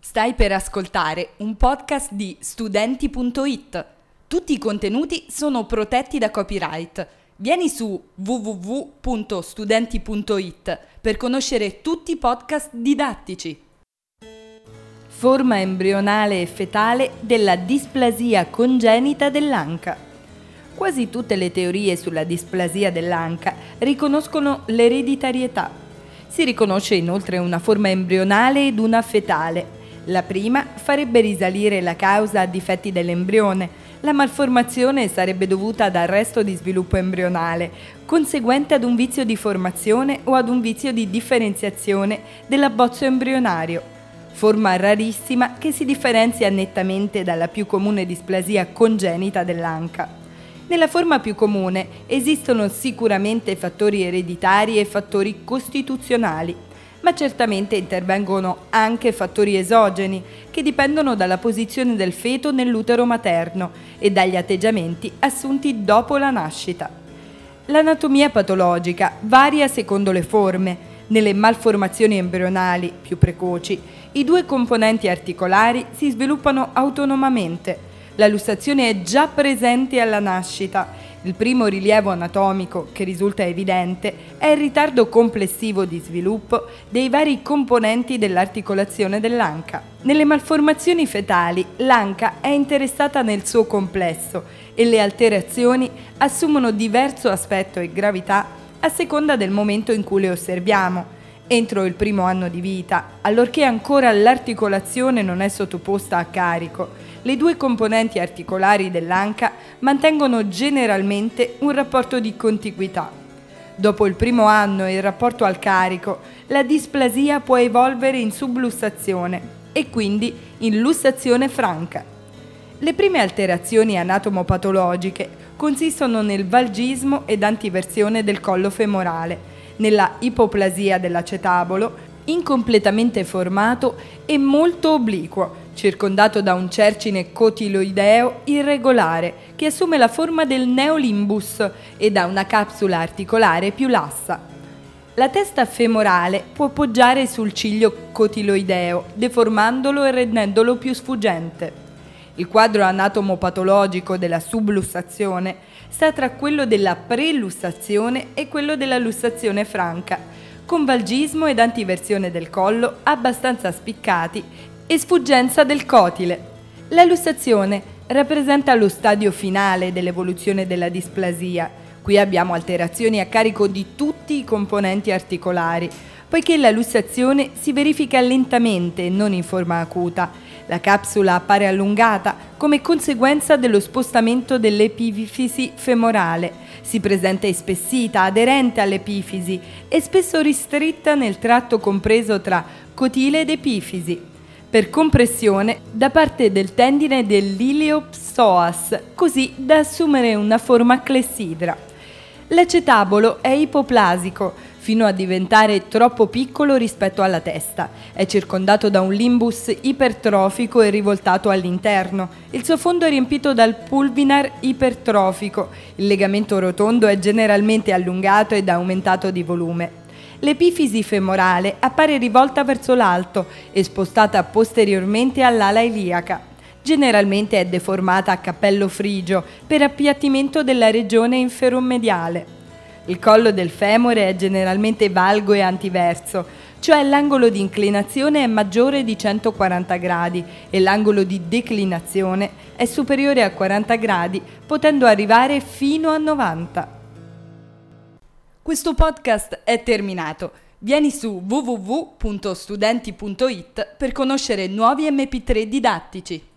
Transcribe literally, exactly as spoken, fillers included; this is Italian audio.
Stai per ascoltare un podcast di studenti punto it. Tutti i contenuti sono protetti da copyright. Vieni su w w w punto studenti punto it per conoscere tutti i podcast didattici. Forma embrionale e fetale della displasia congenita dell'anca. Quasi tutte le teorie sulla displasia dell'anca riconoscono l'ereditarietà. Si riconosce inoltre una forma embrionale ed una fetale. La prima farebbe risalire la causa a difetti dell'embrione. La malformazione sarebbe dovuta ad arresto di sviluppo embrionale, conseguente ad un vizio di formazione o ad un vizio di differenziazione dell'abbozzo embrionario. Forma rarissima che si differenzia nettamente dalla più comune displasia congenita dell'anca. Nella forma più comune esistono sicuramente fattori ereditari e fattori costituzionali, ma certamente intervengono anche fattori esogeni che dipendono dalla posizione del feto nell'utero materno e dagli atteggiamenti assunti dopo la nascita. L'anatomia patologica varia secondo le forme. Nelle malformazioni embrionali più precoci, i due componenti articolari si sviluppano autonomamente. La lussazione è già presente alla nascita. Il primo rilievo anatomico che risulta evidente è il ritardo complessivo di sviluppo dei vari componenti dell'articolazione dell'anca. Nelle malformazioni fetali l'anca è interessata nel suo complesso e le alterazioni assumono diverso aspetto e gravità a seconda del momento in cui le osserviamo. Entro il primo anno di vita, allorché ancora l'articolazione non è sottoposta a carico, le due componenti articolari dell'anca mantengono generalmente un rapporto di contiguità. Dopo il primo anno e il rapporto al carico, la displasia può evolvere in sublussazione e quindi in lussazione franca. Le prime alterazioni anatomopatologiche consistono nel valgismo ed antiversione del collo femorale, nella ipoplasia dell'acetabolo, incompletamente formato e molto obliquo, circondato da un cercine cotiloideo irregolare che assume la forma del neolimbus e da una capsula articolare più lassa. La testa femorale può poggiare sul ciglio cotiloideo, deformandolo e rendendolo più sfuggente. Il quadro anatomopatologico della sublussazione sta tra quello della prelussazione e quello della lussazione franca, con valgismo ed antiversione del collo abbastanza spiccati e sfuggenza del cotile. La lussazione rappresenta lo stadio finale dell'evoluzione della displasia. Qui abbiamo alterazioni a carico di tutti i componenti articolari, poiché la lussazione si verifica lentamente e non in forma acuta. La capsula appare allungata come conseguenza dello spostamento dell'epifisi femorale. Si presenta ispessita, aderente all'epifisi e spesso ristretta nel tratto compreso tra cotile ed epifisi, per compressione da parte del tendine dell'iliopsoas, così da assumere una forma clessidra. L'acetabolo è ipoplasico, fino a diventare troppo piccolo rispetto alla testa. È circondato da un limbus ipertrofico e rivoltato all'interno. Il suo fondo è riempito dal pulvinar ipertrofico. Il legamento rotondo è generalmente allungato ed aumentato di volume. L'epifisi femorale appare rivolta verso l'alto e spostata posteriormente all'ala iliaca. Generalmente è deformata a cappello frigio per appiattimento della regione inferomediale. Il collo del femore è generalmente valgo e antiverso, cioè l'angolo di inclinazione è maggiore di centoquaranta gradi e l'angolo di declinazione è superiore a quaranta gradi, potendo arrivare fino a novanta. Questo podcast è terminato. Vieni su w w w punto studenti punto it per conoscere nuovi emme pi tre didattici.